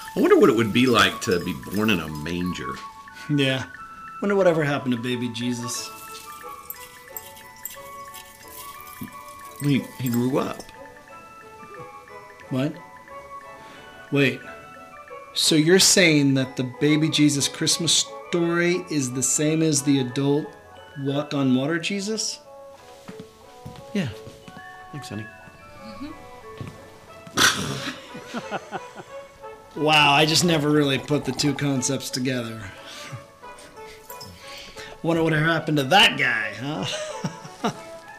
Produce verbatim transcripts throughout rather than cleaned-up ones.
I wonder what it would be like to be born in a manger. Yeah. Wonder whatever happened to baby Jesus. He, he grew up. What? Wait. So you're saying that the baby Jesus Christmas story is the same as the adult walk on water Jesus? Yeah. Thanks, honey. Wow, I just never really put the two concepts together. Wonder what happened to that guy, huh?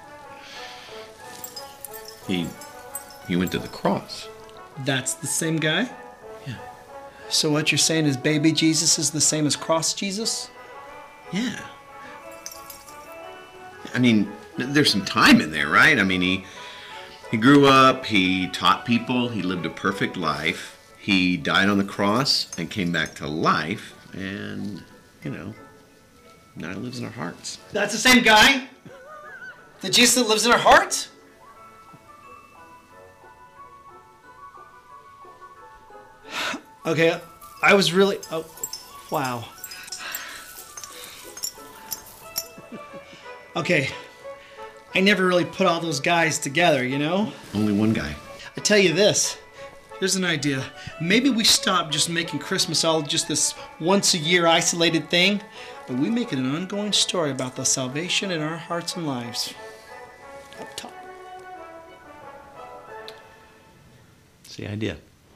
He he went to the cross. That's the same guy? Yeah. So what you're saying is baby Jesus is the same as cross Jesus? Yeah. I mean, there's some time in there, right? I mean, he he grew up, he taught people, he lived a perfect life. He died on the cross and came back to life, and, you know, now he lives in our hearts. That's the same guy? The Jesus that lives in our hearts? Okay, I was really... Oh, wow. Okay, I never really put all those guys together, you know? Only one guy. I tell you this. Here's an idea. Maybe we stop just making Christmas all just this once-a-year isolated thing, but we make it an ongoing story about the salvation in our hearts and lives. Up top. That's the idea.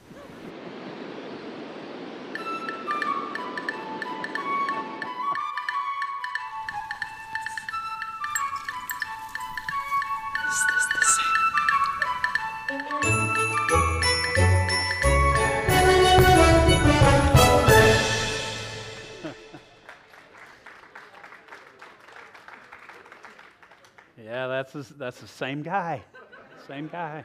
Is this the same? Yeah, that's the, that's the same guy. Same guy.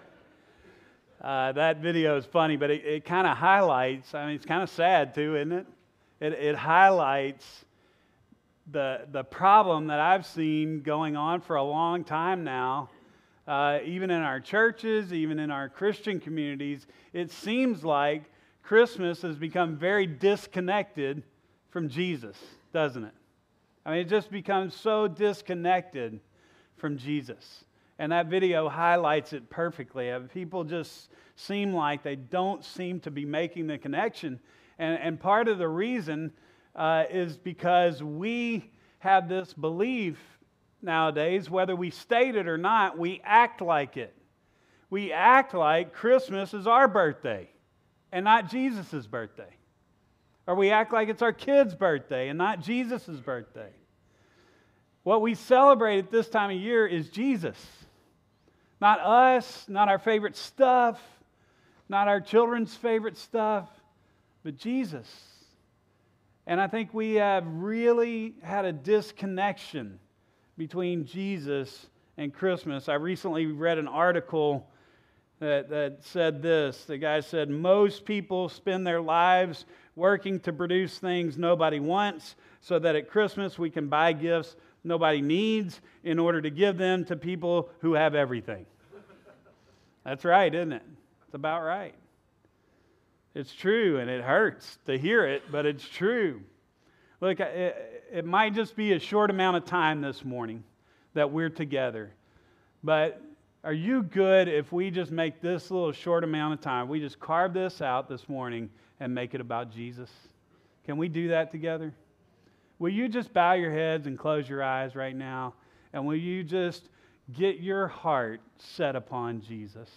Uh, that video is funny, but it, it kind of highlights, I mean, it's kind of sad too, isn't it? It, it highlights the, the problem that I've seen going on for a long time now, uh, even in our churches, even in our Christian communities. It seems like Christmas has become very disconnected from Jesus, doesn't it? I mean, it just becomes so disconnected from Jesus. And that video highlights it perfectly. People just seem like they don't seem to be making the connection. And, and part of the reason uh, is because we have this belief nowadays, whether we state it or not, we act like it. We act like Christmas is our birthday and not Jesus' birthday. Or we act like it's our kid's birthday and not Jesus' birthday. What we celebrate at this time of year is Jesus. Not us, not our favorite stuff, not our children's favorite stuff, but Jesus. And I think we have really had a disconnection between Jesus and Christmas. I recently read an article that, that said this. The guy said, most people spend their lives working to produce things nobody wants so that at Christmas we can buy gifts nobody needs in order to give them to people who have everything. That's right, isn't it? It's about right. It's true, and it hurts to hear it, but it's true. Look, it, it might just be a short amount of time this morning that we're together, but are you good if we just make this little short amount of time, we just carve this out this morning and make it about Jesus? Can we do that together? Will you just bow your heads and close your eyes right now? And will you just get your heart set upon Jesus?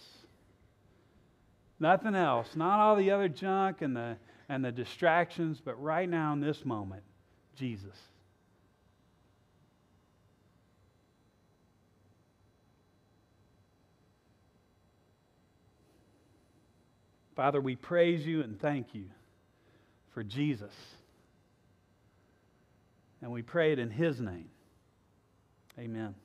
Nothing else. Not all the other junk and the, and the distractions, but right now in this moment, Jesus. Father, we praise you and thank you for Jesus. And we pray it in His name. Amen.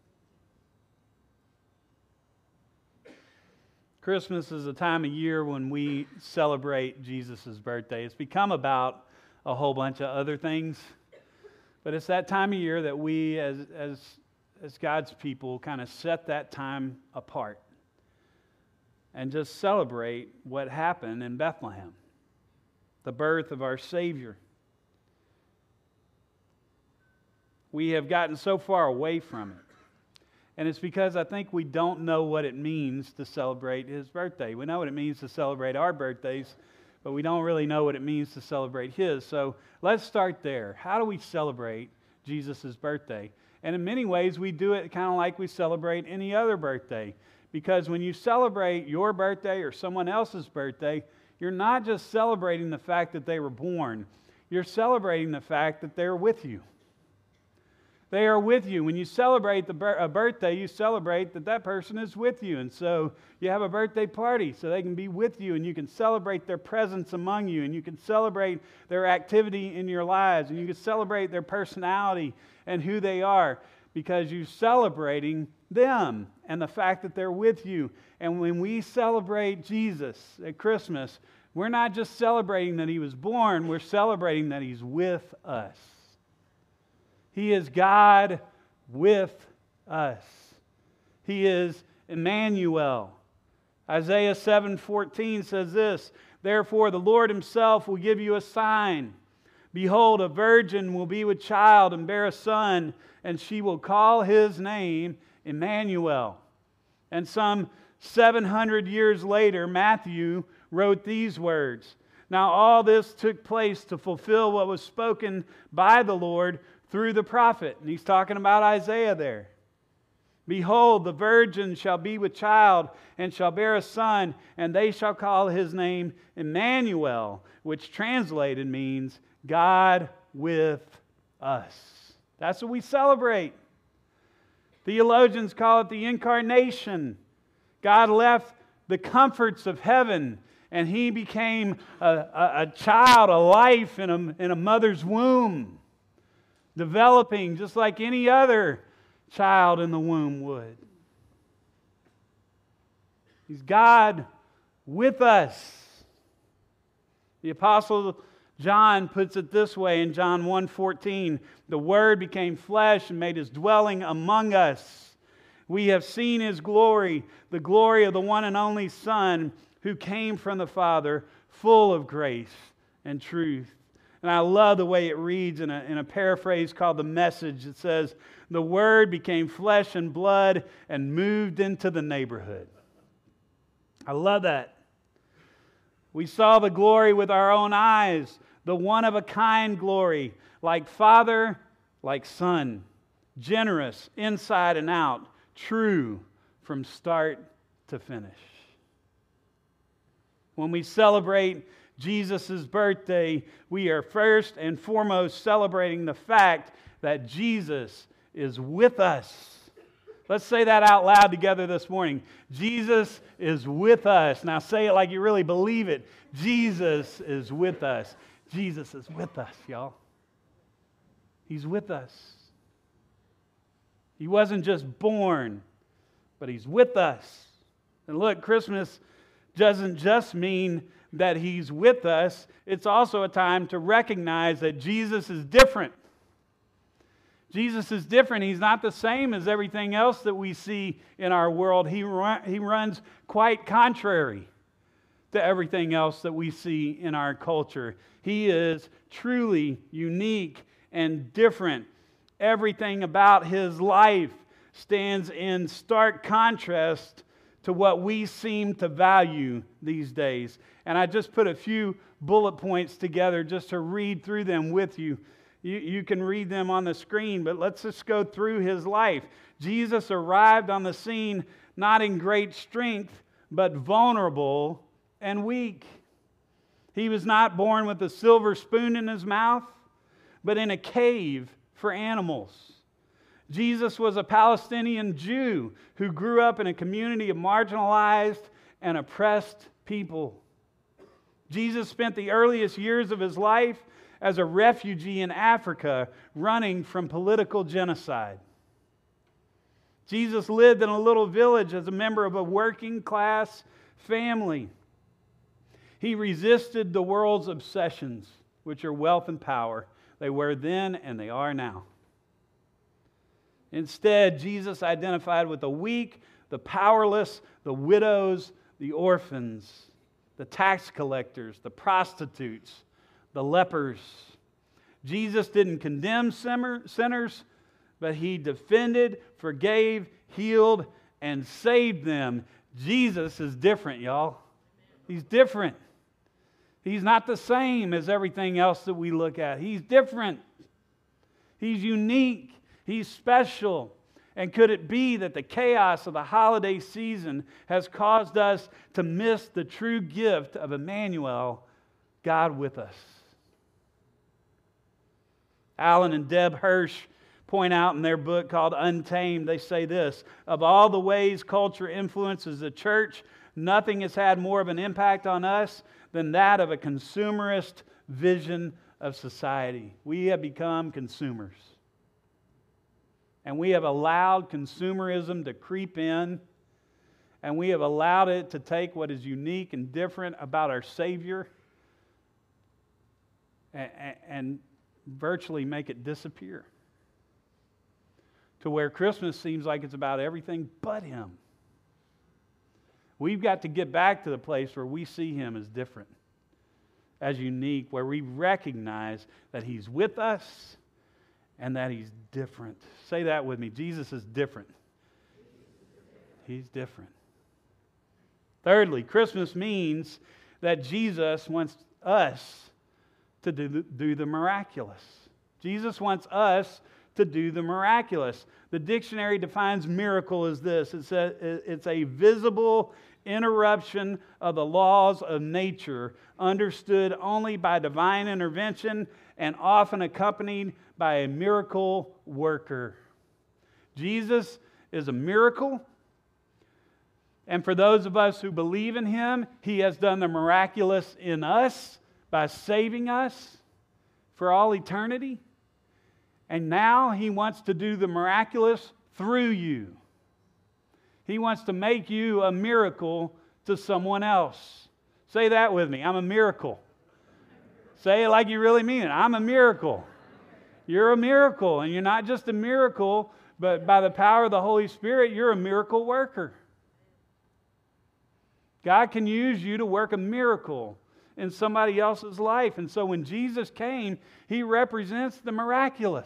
Christmas is a time of year when we celebrate Jesus' birthday. It's become about a whole bunch of other things. But it's that time of year that we, as, as, as God's people, kind of set that time apart and just celebrate what happened in Bethlehem. the birth of our Savior. We have gotten so far away from it. And it's because I think we don't know what it means to celebrate His birthday. We know what it means to celebrate our birthdays, but we don't really know what it means to celebrate His. So let's start there. How do we celebrate Jesus' birthday? And in many ways, we do it kind of like we celebrate any other birthday. Because when you celebrate your birthday or someone else's birthday, you're not just celebrating the fact that they were born. You're celebrating the fact that they're with you. They are with you. When you celebrate the bir- a birthday, you celebrate that that person is with you. And so you have a birthday party so they can be with you, and you can celebrate their presence among you, and you can celebrate their activity in your lives, and you can celebrate their personality and who they are, because you're celebrating them and the fact that they're with you. And when we celebrate Jesus at Christmas, we're not just celebrating that He was born, we're celebrating that He's with us. He is God with us. He is Emmanuel. Isaiah seven fourteen says this, "Therefore the Lord Himself will give you a sign. Behold, a virgin will be with child and bear a son, and she will call His name Emmanuel." And some seven hundred years later, Matthew wrote these words, "Now all this took place to fulfill what was spoken by the Lord through the prophet." And he's talking about Isaiah there. "Behold, the virgin shall be with child and shall bear a son, and they shall call His name Emmanuel," which translated means God with us. That's what we celebrate. Theologians call it the incarnation. God left the comforts of heaven, and He became a, a, a child, a life in a, in a mother's womb, developing just like any other child in the womb would. He's God with us. The Apostle John puts it this way in John one fourteen, "The Word became flesh and made His dwelling among us. We have seen His glory, the glory of the one and only Son who came from the Father, full of grace and truth." And I love the way it reads in a, in a paraphrase called The Message. It says, "The Word became flesh and blood and moved into the neighborhood." I love that. We saw the glory with our own eyes, the one-of-a-kind glory, like Father, like Son, generous inside and out, true from start to finish. When we celebrate Jesus' birthday, we are first and foremost celebrating the fact that Jesus is with us. Let's say that out loud together this morning. Jesus is with us. Now say it like you really believe it. Jesus is with us. Jesus is with us, y'all. He's with us. He wasn't just born, but He's with us. And look, Christmas doesn't just mean that He's with us. It's also a time to recognize that Jesus is different. Jesus is different. He's not the same as everything else that we see in our world. He, run, he runs quite contrary to everything else that we see in our culture. He is truly unique and different. Everything about His life stands in stark contrast to what we seem to value these days. And I just put a few bullet points together just to read through them with you. You, you can read them on the screen, but let's just go through His life. Jesus arrived on the scene not in great strength, but vulnerable and weak. He was not born with a silver spoon in His mouth, but in a cave for animals. Jesus was a Palestinian Jew who grew up in a community of marginalized and oppressed people. Jesus spent the earliest years of His life as a refugee in Africa, running from political genocide. Jesus lived in a little village as a member of a working class family. He resisted the world's obsessions, which are wealth and power. They were then and they are now. Instead, Jesus identified with the weak, the powerless, the widows, the orphans, the tax collectors, the prostitutes, the lepers. Jesus didn't condemn sinners, but he defended, forgave, healed, and saved them. Jesus is different, y'all. He's different. He's not the same as everything else that we look at. He's different. He's unique. He's special. And could it be that the chaos of the holiday season has caused us to miss the true gift of Emmanuel, God with us? Alan and Deb Hirsch point out in their book called Untamed, they say this: of all the ways culture influences the church, nothing has had more of an impact on us than that of a consumerist vision of society. We have become consumers. And we have allowed consumerism to creep in, and we have allowed it to take what is unique and different about our Savior and, and virtually make it disappear. To where Christmas seems like it's about everything but Him. We've got to get back to the place where we see Him as different, as unique, where we recognize that He's with us and that He's different. Say that with me. Jesus is different. He's different. Thirdly, Christmas means that Jesus wants us to do, do the miraculous. Jesus wants us to do the miraculous. The dictionary defines miracle as this. It's a, it's a visible interruption of the laws of nature, understood only by divine intervention and often accompanied by a miracle worker. Jesus is a miracle. And for those of us who believe in Him, He has done the miraculous in us by saving us for all eternity. And now He wants to do the miraculous through you. He wants to make you a miracle to someone else. Say that with me. I'm a miracle. Say it like you really mean it. I'm a miracle. You're a miracle. And you're not just a miracle, but by the power of the Holy Spirit, you're a miracle worker. God can use you to work a miracle in somebody else's life. And so when Jesus came, He represents the miraculous.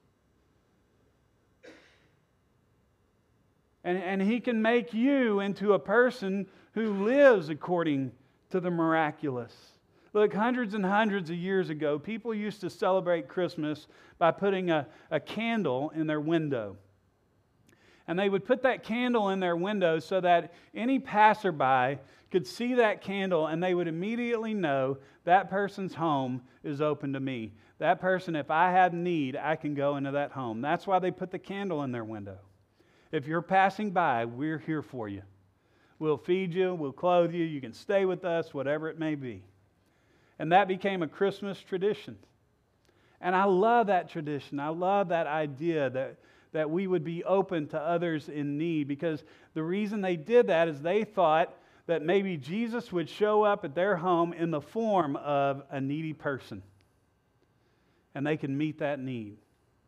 And, and He can make you into a person who lives according to the miraculous. Look, hundreds and hundreds of years ago, people used to celebrate Christmas by putting a, a candle in their window. And they would put that candle in their window so that any passerby could see that candle and they would immediately know that person's home is open to me. That person, if I have need, I can go into that home. That's why they put the candle in their window. If you're passing by, we're here for you. We'll feed you, we'll clothe you, you can stay with us, whatever it may be. And that became a Christmas tradition. And I love that tradition. I love that idea that, that we would be open to others in need, because the reason they did that is they thought that maybe Jesus would show up at their home in the form of a needy person. And they can meet that need.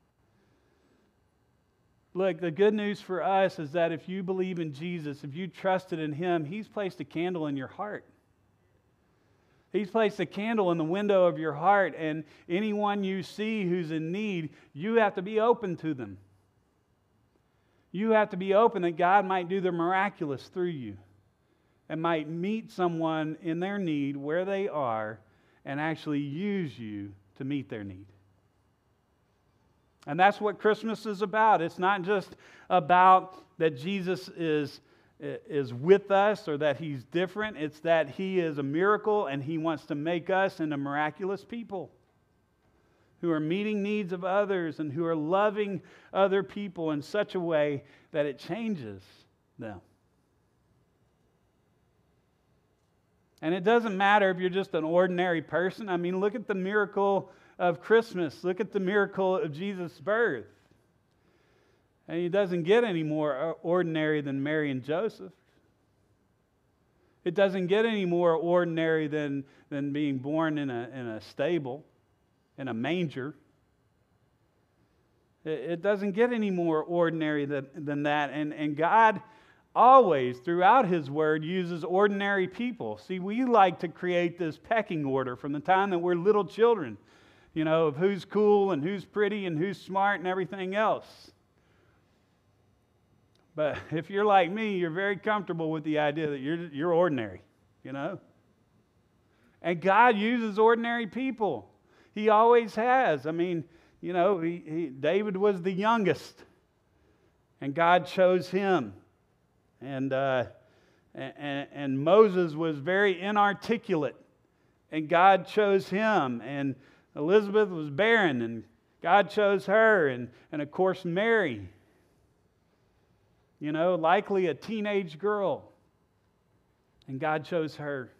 Look, the good news for us is that if you believe in Jesus, if you trusted in Him, He's placed a candle in your heart. He's placed a candle in the window of your heart, and anyone you see who's in need, you have to be open to them. You have to be open that God might do the miraculous through you and might meet someone in their need where they are and actually use you to meet their need. And that's what Christmas is about. It's not just about that Jesus is, is with us or that He's different. It's that He is a miracle and He wants to make us into miraculous people who are meeting needs of others and who are loving other people in such a way that it changes them. And it doesn't matter if you're just an ordinary person. I mean, look at the miracle of Christmas. Look at the miracle of Jesus' birth. And He doesn't get any more ordinary than Mary and Joseph. It doesn't get any more ordinary than, than being born in a, in a stable, in a manger. It, it doesn't get any more ordinary than, than that. And, and God always, throughout His Word, uses ordinary people. See, we like to create this pecking order from the time that we're little children, you know, of who's cool and who's pretty and who's smart and everything else. But if you're like me, you're very comfortable with the idea that you're, you're ordinary, you know. And God uses ordinary people. He always has. I mean, you know, he, he, David was the youngest, and God chose him. And, uh, and, and Moses was very inarticulate, and God chose him. And Elizabeth was barren, and God chose her. And, and of course, Mary, you know, likely a teenage girl, and God chose her.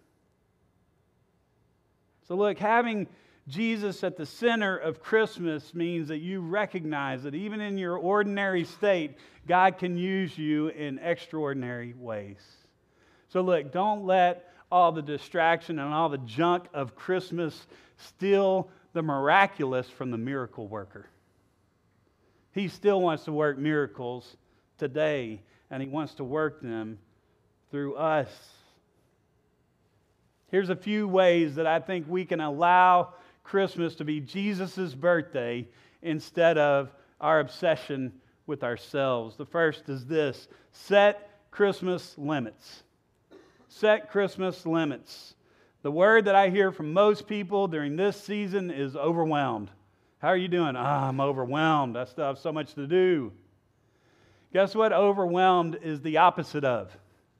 So look, having Jesus at the center of Christmas means that you recognize that even in your ordinary state, God can use you in extraordinary ways. So look, don't let all the distraction and all the junk of Christmas steal the miraculous from the miracle worker. He still wants to work miracles today, and He wants to work them through us. Here's a few ways that I think we can allow Christmas to be Jesus' birthday instead of our obsession with ourselves. The first is this: set Christmas limits. Set Christmas limits. The word that I hear from most people during this season is overwhelmed. How are you doing? Ah, I'm overwhelmed. I still have so much to do. Guess what overwhelmed is the opposite of?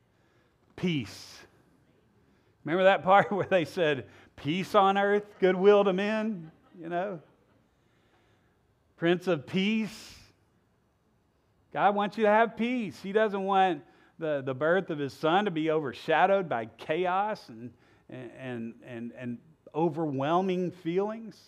Peace. Remember that part where they said, peace on earth, goodwill to men? You know? Prince of Peace. God wants you to have peace. He doesn't want the, the birth of His Son to be overshadowed by chaos and, and, and, and overwhelming feelings.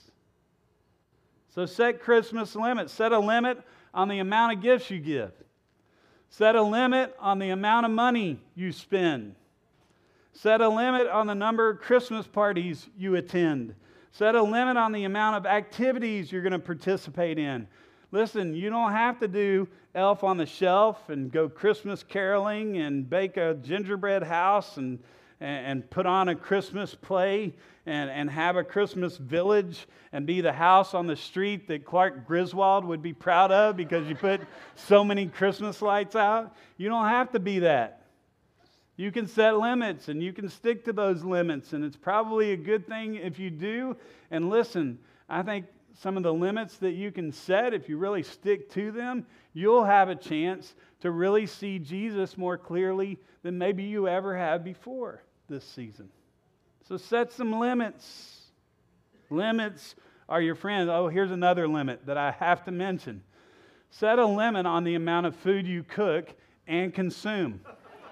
So set Christmas limits. Set a limit on the amount of gifts you give. Set a limit on the amount of money you spend. Set a limit on the number of Christmas parties you attend. Set a limit on the amount of activities you're going to participate in. Listen, you don't have to do Elf on the Shelf and go Christmas caroling and bake a gingerbread house and, and put on a Christmas play and, and have a Christmas village and be the house on the street that Clark Griswold would be proud of because you put so many Christmas lights out. You don't have to be that. You can set limits and you can stick to those limits, and it's probably a good thing if you do. And listen, I think some of the limits that you can set, if you really stick to them, you'll have a chance to really see Jesus more clearly than maybe you ever have before this season. So set some limits. Limits are your friends. Oh, here's another limit that I have to mention. Set a limit on the amount of food you cook and consume.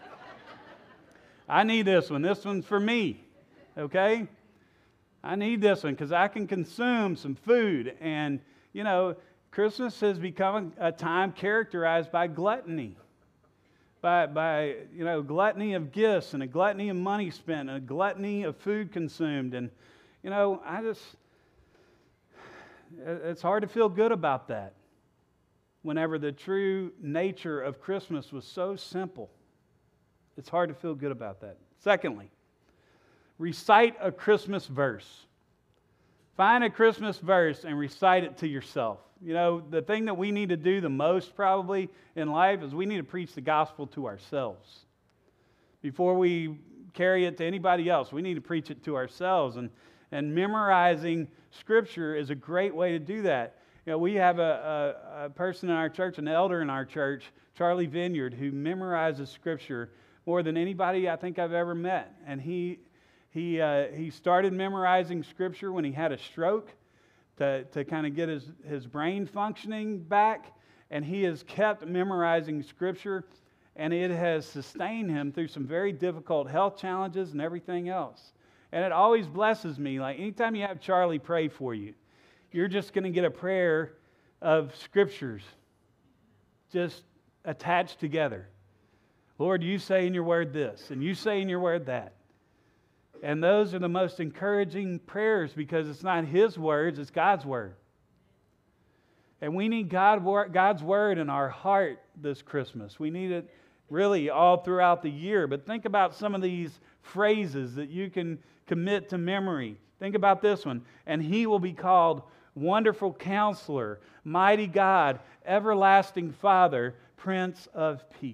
I need this one. This one's for me, okay? I need this one because I can consume some food. And, you know, Christmas has become a time characterized by gluttony. By, by, you know, gluttony of gifts and a gluttony of money spent and a gluttony of food consumed. And, you know, I just, it's hard to feel good about that whenever the true nature of Christmas was so simple. It's hard to feel good about that. Secondly, recite a Christmas verse. Find a Christmas verse and recite it to yourself. You know, the thing that we need to do the most probably in life is we need to preach the gospel to ourselves. Before we carry it to anybody else, we need to preach it to ourselves. And, and memorizing Scripture is a great way to do that. You know, we have a, a, a person in our church, an elder in our church, Charlie Vineyard, who memorizes Scripture more than anybody I think I've ever met. And he he uh, he started memorizing Scripture when he had a stroke to, to kind of get his, his brain functioning back. And he has kept memorizing Scripture, and it has sustained him through some very difficult health challenges and everything else. And it always blesses me. Like anytime you have Charlie pray for you, you're just going to get a prayer of Scriptures just attached together. Lord, you say in your word this, and you say in your word that. And those are the most encouraging prayers because it's not his words, it's God's word. And we need God, God's word in our heart this Christmas. We need it really all throughout the year. But think about some of these phrases that you can commit to memory. Think about this one. And he will be called Wonderful Counselor, Mighty God, Everlasting Father, Prince of Peace.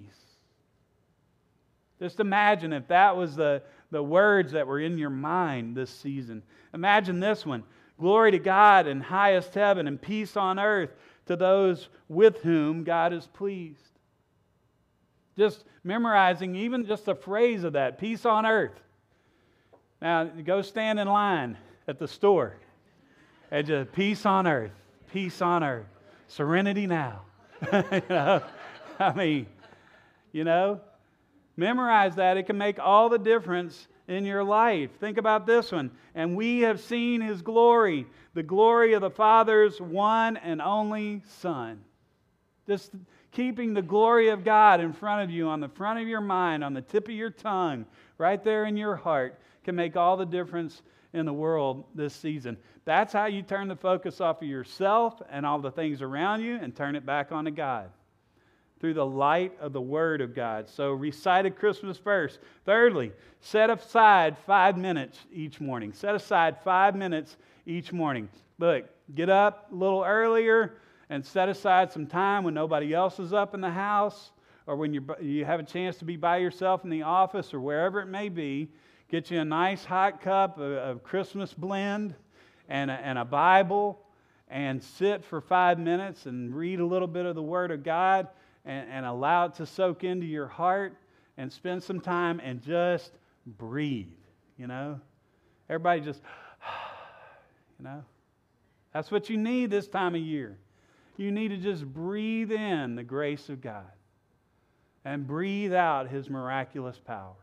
Just imagine if that was the, the words that were in your mind this season. Imagine this one. Glory to God in highest heaven and peace on earth to those with whom God is pleased. Just memorizing even just a phrase of that, peace on earth. Now, go stand in line at the store and just peace on earth, peace on earth, serenity now. you know? I mean, you know, memorize that. It can make all the difference in your life. Think about this one. And we have seen His glory, the glory of the Father's one and only Son. Just keeping the glory of God in front of you, on the front of your mind, on the tip of your tongue, right there in your heart, can make all the difference in the world this season. That's how you turn the focus off of yourself and all the things around you and turn it back onto God, through the light of the Word of God. So recite a Christmas verse. Thirdly, set aside five minutes each morning. Set aside five minutes each morning. Look, get up a little earlier and set aside some time when nobody else is up in the house, or when you you have a chance to be by yourself in the office or wherever it may be. Get you a nice hot cup of, of Christmas blend and a, and a Bible, and sit for five minutes and read a little bit of the Word of God. And, and allow it to soak into your heart, and spend some time and just breathe, you know. Everybody just, you know. That's what you need this time of year. You need to just breathe in the grace of God and breathe out His miraculous power.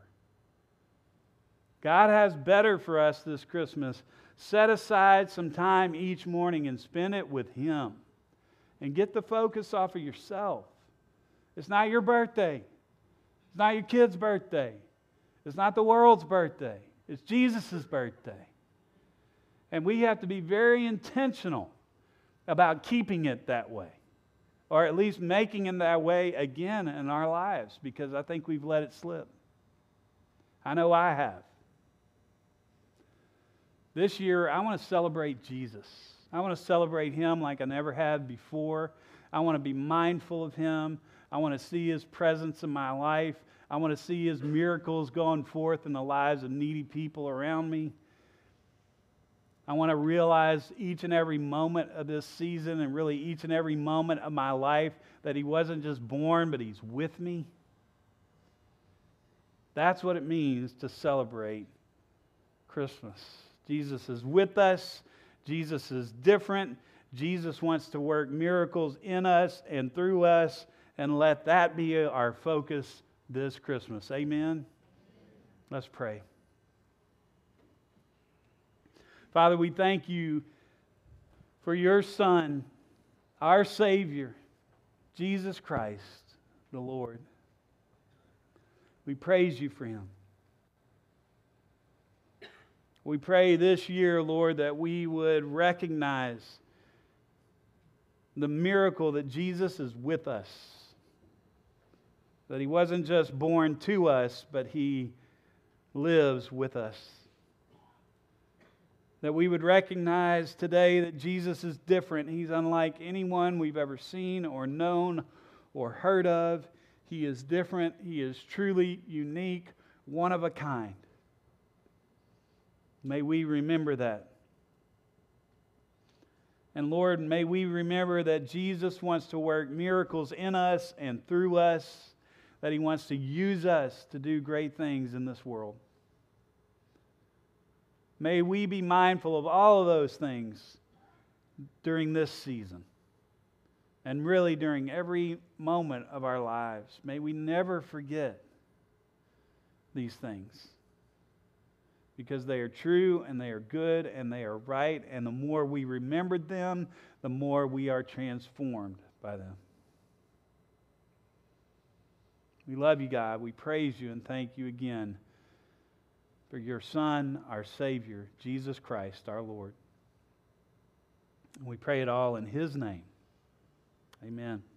God has better for us this Christmas. Set aside some time each morning and spend it with Him. And get the focus off of yourself. It's not your birthday. It's not your kid's birthday. It's not the world's birthday. It's Jesus' birthday. And we have to be very intentional about keeping it that way. Or at least making it that way again in our lives, because I think we've let it slip. I know I have. This year, I want to celebrate Jesus. I want to celebrate Him like I never had before. I want to be mindful of Him. I want to see His presence in my life. I want to see His miracles going forth in the lives of needy people around me. I want to realize each and every moment of this season, and really each and every moment of my life, that He wasn't just born, but He's with me. That's what it means to celebrate Christmas. Jesus is with us. Jesus is different. Jesus wants to work miracles in us and through us, and let that be our focus this Christmas. Amen? Let's pray. Father, we thank You for Your Son, our Savior, Jesus Christ, the Lord. We praise You for Him. We pray this year, Lord, that we would recognize the miracle that Jesus is with us. That He wasn't just born to us, but He lives with us. That we would recognize today that Jesus is different. He's unlike anyone we've ever seen or known or heard of. He is different. He is truly unique, one of a kind. May we remember that. And Lord, may we remember that Jesus wants to work miracles in us and through us, that He wants to use us to do great things in this world. May we be mindful of all of those things during this season, and really during every moment of our lives. May we never forget these things, because they are true and they are good and they are right, and the more we remembered them, the more we are transformed by them. We love You, God. We praise You and thank You again for Your Son, our Savior, Jesus Christ, our Lord. And we pray it all in His name. Amen.